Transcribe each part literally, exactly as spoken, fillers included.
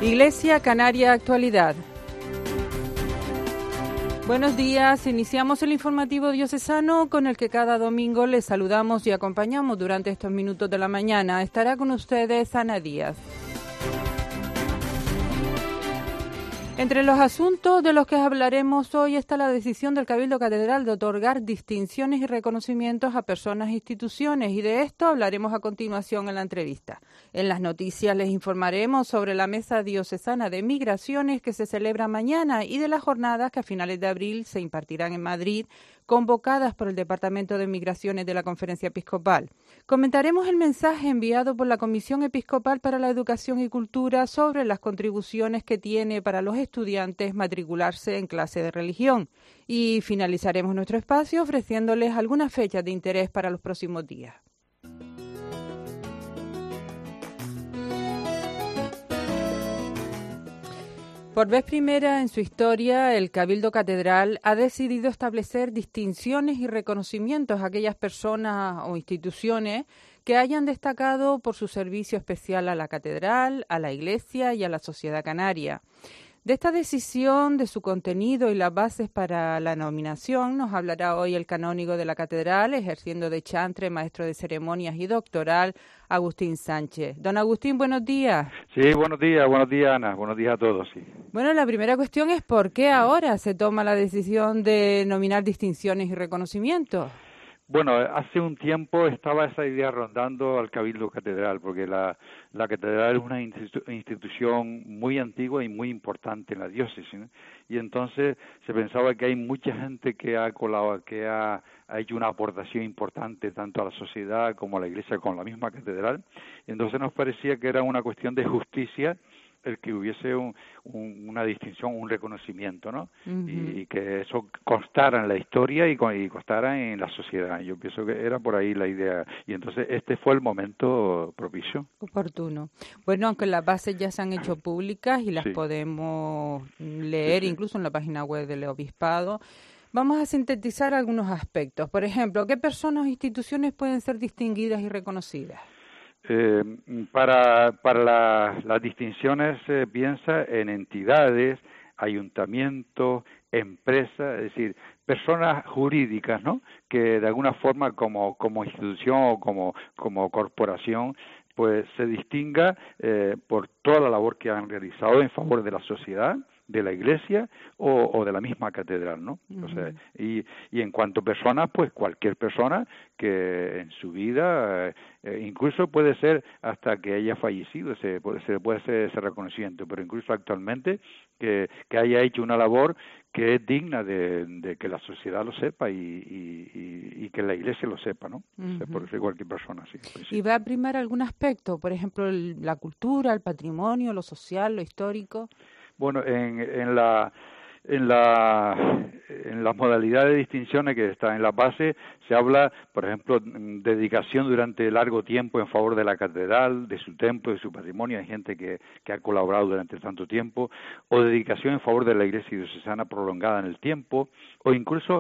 Iglesia Canaria Actualidad. Buenos días, iniciamos el informativo diocesano con el que cada domingo les saludamos y acompañamos durante estos minutos de la mañana. Estará con ustedes Ana Díaz. Entre los asuntos de los que hablaremos hoy está la decisión del Cabildo Catedral de otorgar distinciones y reconocimientos a personas e instituciones, y de esto hablaremos a continuación en la entrevista. En las noticias les informaremos sobre la Mesa Diocesana de Migraciones que se celebra mañana y de las jornadas que a finales de abril se impartirán en Madrid, convocadas por el Departamento de Migraciones de la Conferencia Episcopal. Comentaremos el mensaje enviado por la Comisión Episcopal para la Educación y Cultura sobre las contribuciones que tiene para los estudiantes matricularse en clase de religión. Y finalizaremos nuestro espacio ofreciéndoles algunas fechas de interés para los próximos días. Por vez primera en su historia, el Cabildo Catedral ha decidido establecer distinciones y reconocimientos a aquellas personas o instituciones que hayan destacado por su servicio especial a la Catedral, a la Iglesia y a la sociedad canaria. De esta decisión, de su contenido y las bases para la nominación, nos hablará hoy el canónigo de la Catedral, ejerciendo de chantre, maestro de ceremonias y doctoral, Agustín Sánchez. Don Agustín, buenos días. Sí, buenos días, buenos días, Ana, buenos días a todos. Sí. Bueno, la primera cuestión es ¿por qué ahora se toma la decisión de nominar distinciones y reconocimientos? Bueno, hace un tiempo estaba esa idea rondando al Cabildo Catedral, porque la, la Catedral es una institu- institución muy antigua y muy importante en la diócesis, ¿no? Y entonces se pensaba que hay mucha gente que ha colaborado, que ha, ha hecho una aportación importante tanto a la sociedad como a la Iglesia con la misma Catedral. Y entonces nos parecía que era una cuestión de justicia el que hubiese un, un, una distinción, un reconocimiento, ¿no? Uh-huh. y, y que eso constara en la historia y, y constara en la sociedad. Yo pienso que era por ahí la idea. Y entonces este fue el momento propicio. Oportuno. Bueno, aunque las bases ya se han hecho públicas y las sí. podemos leer sí, sí. incluso en la página web del Obispado, vamos a sintetizar algunos aspectos. Por ejemplo, ¿qué personas o instituciones pueden ser distinguidas y reconocidas? Eh, para para la, las distinciones se eh, piensa en entidades, ayuntamientos, empresas, es decir, personas jurídicas, ¿no? Que de alguna forma como como institución o como como corporación pues se distinga eh, por toda la labor que han realizado en favor de la sociedad, de la Iglesia o, o de la misma Catedral, ¿no? Uh-huh. O sea, y, y en cuanto a personas, pues cualquier persona que en su vida, eh, incluso puede ser hasta que haya fallecido, se puede, se puede hacer ese reconocimiento, pero incluso actualmente que, que haya hecho una labor que es digna de, de que la sociedad lo sepa y, y, y, y que la Iglesia lo sepa, ¿no? Uh-huh. O sea, por ser cualquier persona, sí, pues, sí. ¿Y va a primar algún aspecto? Por ejemplo, el, la cultura, el patrimonio, lo social, lo histórico. Bueno, en, en la en la en las modalidades de distinciones que está en la base se habla, por ejemplo, de dedicación durante largo tiempo en favor de la catedral, de su templo, de su patrimonio. Hay gente que, que ha colaborado durante tanto tiempo, o dedicación en favor de la Iglesia diocesana prolongada en el tiempo, o incluso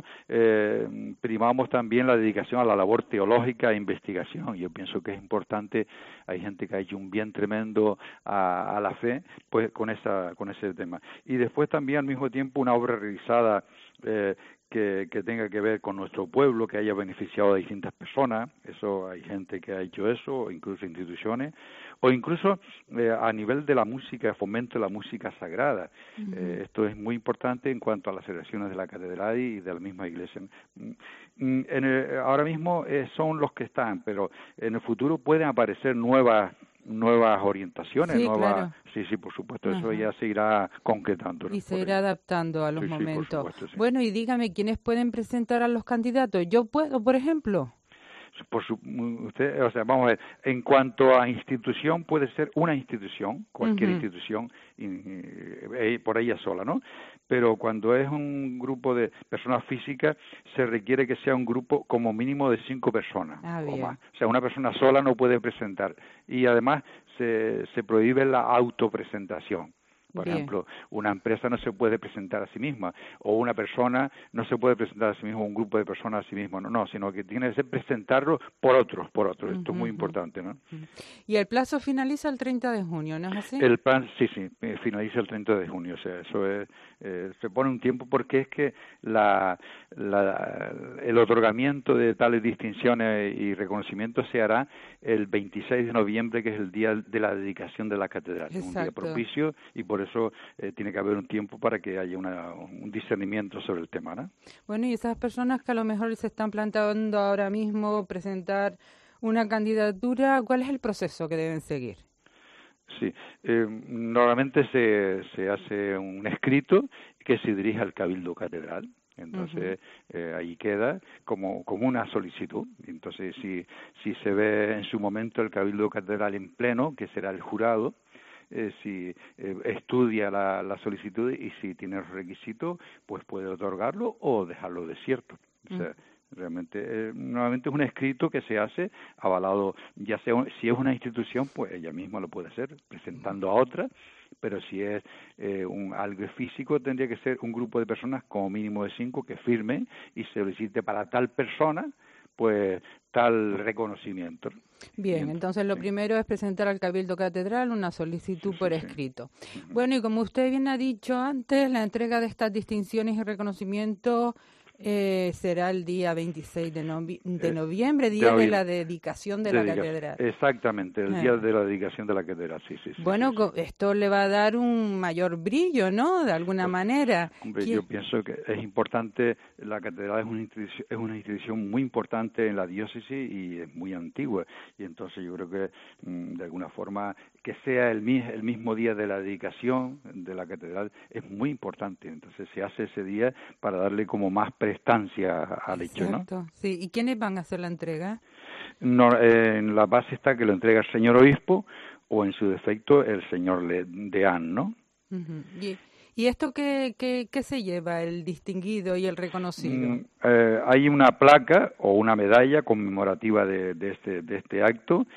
eh, primamos también la dedicación a la labor teológica e investigación. Yo pienso que es importante. Hay gente que ha hecho un bien tremendo a, a la fe, pues con esa con ese tema. Y después también al mismo tiempo una obra realizada eh, que, que tenga que ver con nuestro pueblo, que haya beneficiado a distintas personas. Eso hay gente que ha hecho eso, incluso instituciones, o incluso eh, a nivel de la música, fomento de la música sagrada. Uh-huh. Eh, esto es muy importante en cuanto a las celebraciones de la catedral y de la misma iglesia. En el, ahora mismo eh, son los que están, pero en el futuro pueden aparecer nuevas nuevas orientaciones, sí, nuevas, claro. sí, sí, por supuesto, Ajá. Eso ya se irá concretando. Y se irá adaptando a los sí, momentos. Sí, por supuesto, sí. Bueno, y dígame, ¿quiénes pueden presentar a los candidatos? ¿Yo puedo, por ejemplo? Por su, usted, o sea, vamos a ver, en cuanto a institución, puede ser una institución, cualquier uh-huh. institución, y, y, por ella sola, ¿no? Pero cuando es un grupo de personas físicas, se requiere que sea un grupo como mínimo de cinco personas ah, o bien. más. O sea, una persona sola no puede presentar. Y además se, se prohíbe la autopresentación. Por Bien. ejemplo, una empresa no se puede presentar a sí misma, o una persona no se puede presentar a sí misma, o un grupo de personas a sí mismo, no, no, sino que tiene que ser presentarlo por otros, por otros. Esto Uh-huh, es muy importante, ¿no? uh-huh. Y el plazo finaliza el treinta de junio, ¿no es así? El plan, sí, sí, finaliza el treinta de junio, o sea, eso es, eh, se pone un tiempo porque es que la, la, el otorgamiento de tales distinciones y reconocimientos se hará el veintiséis de noviembre, que es el día de la dedicación de la catedral. Es un día propicio y por eso eh, tiene que haber un tiempo para que haya una, un discernimiento sobre el tema, ¿no? Bueno, y esas personas que a lo mejor se están planteando ahora mismo presentar una candidatura, ¿cuál es el proceso que deben seguir? Sí, eh, normalmente se, se hace un escrito que se dirige al Cabildo Catedral. Entonces, uh-huh. eh, ahí queda como, como una solicitud. Entonces, si, si se ve en su momento el Cabildo Catedral en pleno, que será el jurado, eh, si eh, estudia la, la solicitud y si tiene los requisitos, pues puede otorgarlo o dejarlo desierto. O sea, uh-huh. Realmente, eh, nuevamente es un escrito que se hace avalado, ya sea, si es una institución, pues ella misma lo puede hacer, presentando a otra, pero si es eh, un algo físico, tendría que ser un grupo de personas, como mínimo de cinco, que firmen y se solicite para tal persona, pues tal reconocimiento. Bien, entonces lo sí. primero es presentar al Cabildo Catedral una solicitud sí, por sí, escrito. Sí. Bueno, y como usted bien ha dicho antes, la entrega de estas distinciones y reconocimientos Eh, será el día veintiséis de, novi- de noviembre, día de, de la dedicación de, de la dedica- catedral. Exactamente, el eh. día de la dedicación de la catedral, sí, sí. sí bueno, sí, sí. esto le va a dar un mayor brillo, ¿no? De alguna pues, manera. Hombre, ¿Quién? Yo pienso que es importante, la catedral es una, institución, es una institución muy importante en la diócesis y es muy antigua. Y entonces yo creo que, de alguna forma, que sea el, el mismo día de la dedicación de la catedral es muy importante. Entonces se hace ese día para darle como más prestancia al hecho, ¿no? Sí. ¿Y quiénes van a hacer la entrega? No, eh, en la base está que lo entrega el señor obispo o en su defecto el señor deán, ¿no? Uh-huh. ¿Y, ¿Y esto qué, qué, qué se lleva, el distinguido y el reconocido? Mm, eh, hay una placa o una medalla conmemorativa de, de, este, de este acto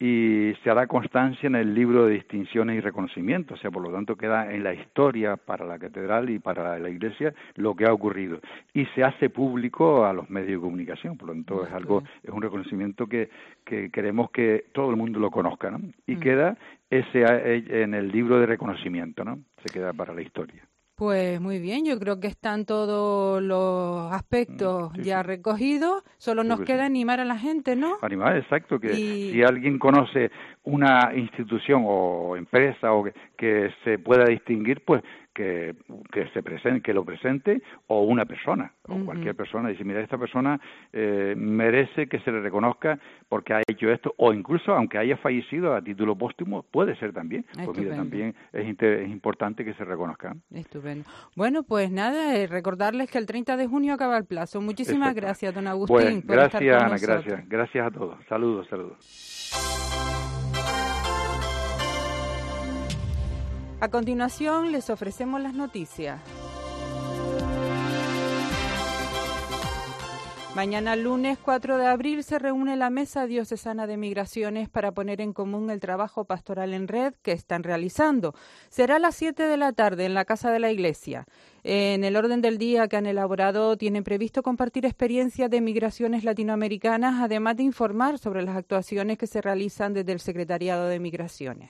y se hará constancia en el libro de distinciones y reconocimientos, o sea, por lo tanto queda en la historia para la catedral y para la iglesia lo que ha ocurrido y se hace público a los medios de comunicación, por lo tanto okay. es algo, es un reconocimiento que, que queremos que todo el mundo lo conozca, ¿no? Y mm. queda ese en el libro de reconocimiento, ¿no? Se queda para la historia. Pues muy bien, yo creo que están todos los aspectos sí, ya sí. recogidos, solo nos queda sí. animar a la gente, ¿no? Animar, exacto, que y... si alguien conoce una institución o empresa o que, que se pueda distinguir, pues que, que se presente, que lo presente, o una persona, o uh-huh. cualquier persona, dice, mira, esta persona eh, merece que se le reconozca porque ha hecho esto, o incluso, aunque haya fallecido a título póstumo, puede ser también, Estupendo. Pues mira, también es, inter- es importante que se reconozca. Estupendo. Bueno, pues nada, eh, recordarles que el treinta de junio acaba el plazo. Muchísimas Exacto. gracias, don Agustín, bueno, por gracias, estar con Ana, nosotros. gracias, gracias a todos. Saludos, saludos. A continuación, les ofrecemos las noticias. Mañana lunes cuatro de abril se reúne la Mesa Diocesana de Migraciones para poner en común el trabajo pastoral en red que están realizando. Será a las siete de la tarde en la Casa de la Iglesia. En el orden del día que han elaborado tienen previsto compartir experiencias de migraciones latinoamericanas, además de informar sobre las actuaciones que se realizan desde el Secretariado de Migraciones.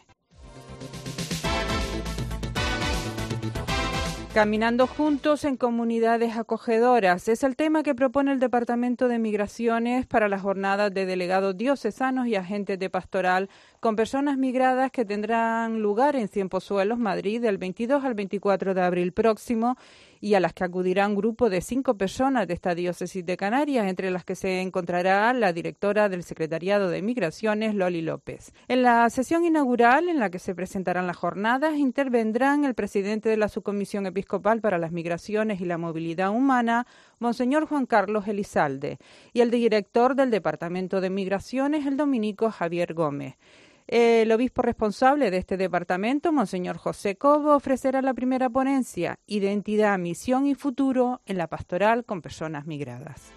Caminando juntos en comunidades acogedoras es el tema que propone el Departamento de Migraciones para las jornadas de delegados diocesanos y agentes de pastoral con personas migradas que tendrán lugar en Cienpozuelos, Madrid, del veintidós al veinticuatro de abril próximo y a las que acudirá un grupo de cinco personas de esta diócesis de Canarias, entre las que se encontrará la directora del Secretariado de Migraciones, Loli López. En la sesión inaugural, en la que se presentarán las jornadas, intervendrán el presidente de la Subcomisión Episcopal para las Migraciones y la Movilidad Humana, Monseñor Juan Carlos Elizalde, y el director del Departamento de Migraciones, el dominico Javier Gómez. El obispo responsable de este departamento, Monseñor José Cobo, ofrecerá la primera ponencia, Identidad, Misión y Futuro en la Pastoral con Personas Migradas.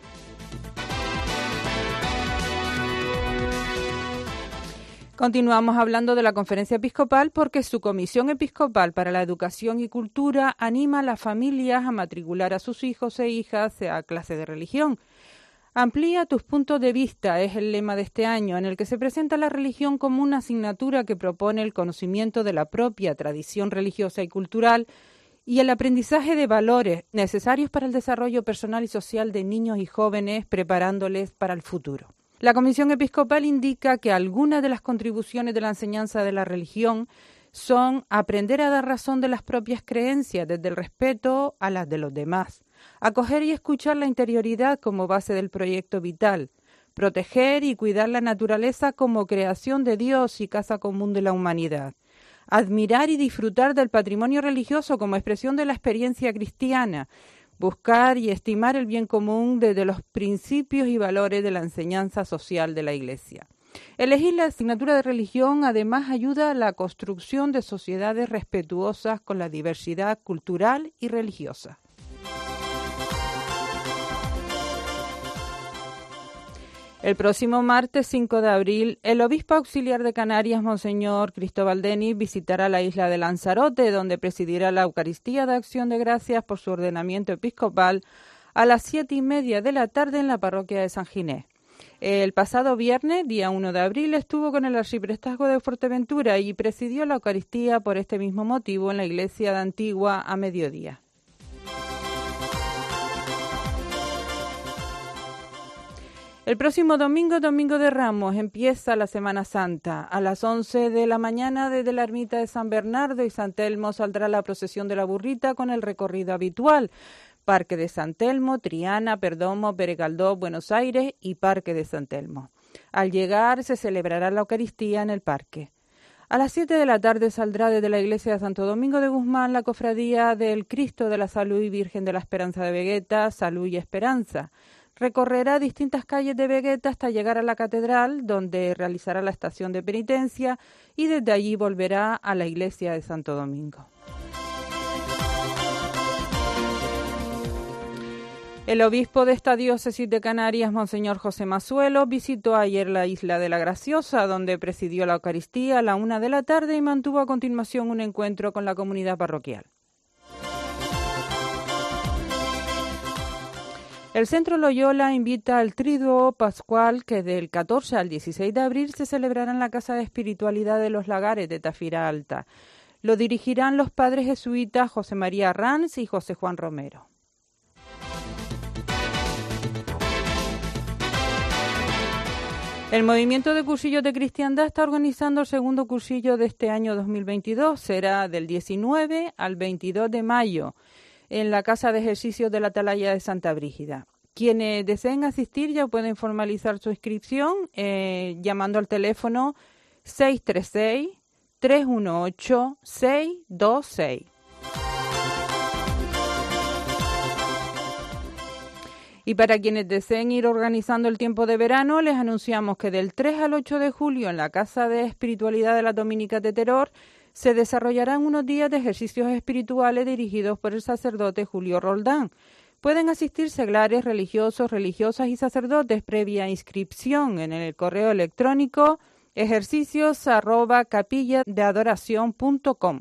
Continuamos hablando de la Conferencia Episcopal porque su Comisión Episcopal para la Educación y Cultura anima a las familias a matricular a sus hijos e hijas a clase de religión. Amplía tus puntos de vista es el lema de este año, en el que se presenta la religión como una asignatura que propone el conocimiento de la propia tradición religiosa y cultural y el aprendizaje de valores necesarios para el desarrollo personal y social de niños y jóvenes, preparándoles para el futuro. La Comisión Episcopal indica que algunas de las contribuciones de la enseñanza de la religión son aprender a dar razón de las propias creencias desde el respeto a las de los demás, acoger y escuchar la interioridad como base del proyecto vital, proteger y cuidar la naturaleza como creación de Dios y casa común de la humanidad, admirar y disfrutar del patrimonio religioso como expresión de la experiencia cristiana, buscar y estimar el bien común desde los principios y valores de la enseñanza social de la Iglesia. Elegir la asignatura de religión además ayuda a la construcción de sociedades respetuosas con la diversidad cultural y religiosa. El próximo martes cinco de abril, el obispo auxiliar de Canarias, Monseñor Cristóbal Denis, visitará la isla de Lanzarote, donde presidirá la Eucaristía de Acción de Gracias por su ordenamiento episcopal a las siete y media de la tarde en la parroquia de San Ginés. El pasado viernes, día uno de abril, estuvo con el arciprestazgo de Fuerteventura y presidió la Eucaristía por este mismo motivo en la iglesia de Antigua a mediodía. El próximo domingo, Domingo de Ramos, empieza la Semana Santa. A las once de la mañana desde la ermita de San Bernardo y San Telmo saldrá la procesión de la burrita con el recorrido habitual. Parque de San Telmo, Triana, Perdomo, Peregaldó, Buenos Aires y Parque de San Telmo. Al llegar se celebrará la Eucaristía en el parque. A las siete de la tarde saldrá desde la iglesia de Santo Domingo de Guzmán la cofradía del Cristo de la Salud y Virgen de la Esperanza de Vegueta, Salud y Esperanza. Recorrerá distintas calles de Vegueta hasta llegar a la catedral, donde realizará la estación de penitencia y desde allí volverá a la iglesia de Santo Domingo. El obispo de esta diócesis de Canarias, Monseñor José Mazuelo, visitó ayer la isla de la Graciosa, donde presidió la Eucaristía a la una de la tarde y mantuvo a continuación un encuentro con la comunidad parroquial. El Centro Loyola invita al Triduo Pascual que del catorce al dieciséis de abril se celebrará en la Casa de Espiritualidad de los Lagares de Tafira Alta. Lo dirigirán los padres jesuitas José María Ranz y José Juan Romero. El Movimiento de Cursillos de Cristiandad está organizando el segundo cursillo de este año dos mil veintidós. Será del diecinueve al veintidós de mayo. En la Casa de Ejercicios de la Atalaya de Santa Brígida. Quienes deseen asistir ya pueden formalizar su inscripción eh, llamando al teléfono seis tres seis, tres uno ocho, seis dos seis. Y para quienes deseen ir organizando el tiempo de verano, les anunciamos que del tres al ocho de julio en la Casa de Espiritualidad de las Dominicas de Teror se desarrollarán unos días de ejercicios espirituales dirigidos por el sacerdote Julio Roldán. Pueden asistir seglares, religiosos, religiosas y sacerdotes previa inscripción en el correo electrónico ejercicios arroba capilla de adoración punto com.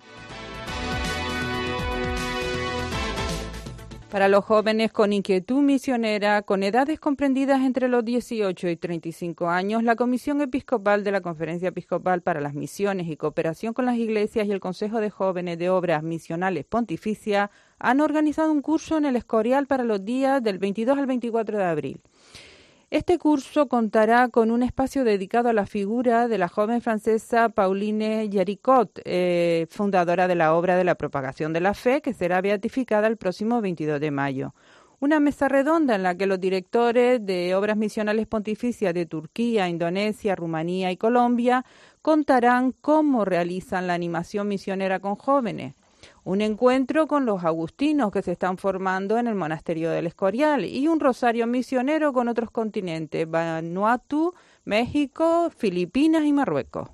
Para los jóvenes con inquietud misionera, con edades comprendidas entre los dieciocho y treinta y cinco años, la Comisión Episcopal de la Conferencia Episcopal para las Misiones y Cooperación con las Iglesias y el Consejo de Jóvenes de Obras Misionales Pontificia han organizado un curso en el Escorial para los días del veintidós al veinticuatro de abril. Este curso contará con un espacio dedicado a la figura de la joven francesa Pauline Jaricot, eh, fundadora de la obra de la propagación de la fe, que será beatificada el próximo veintidós de mayo. Una mesa redonda en la que los directores de obras misionales pontificias de Turquía, Indonesia, Rumanía y Colombia contarán cómo realizan la animación misionera con jóvenes. Un encuentro con los agustinos que se están formando en el monasterio del Escorial y un rosario misionero con otros continentes, Vanuatu, México, Filipinas y Marruecos.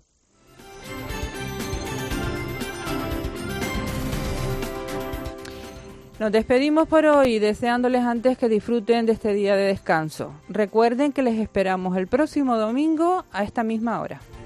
Nos despedimos por hoy deseándoles antes que disfruten de este día de descanso. Recuerden que les esperamos el próximo domingo a esta misma hora.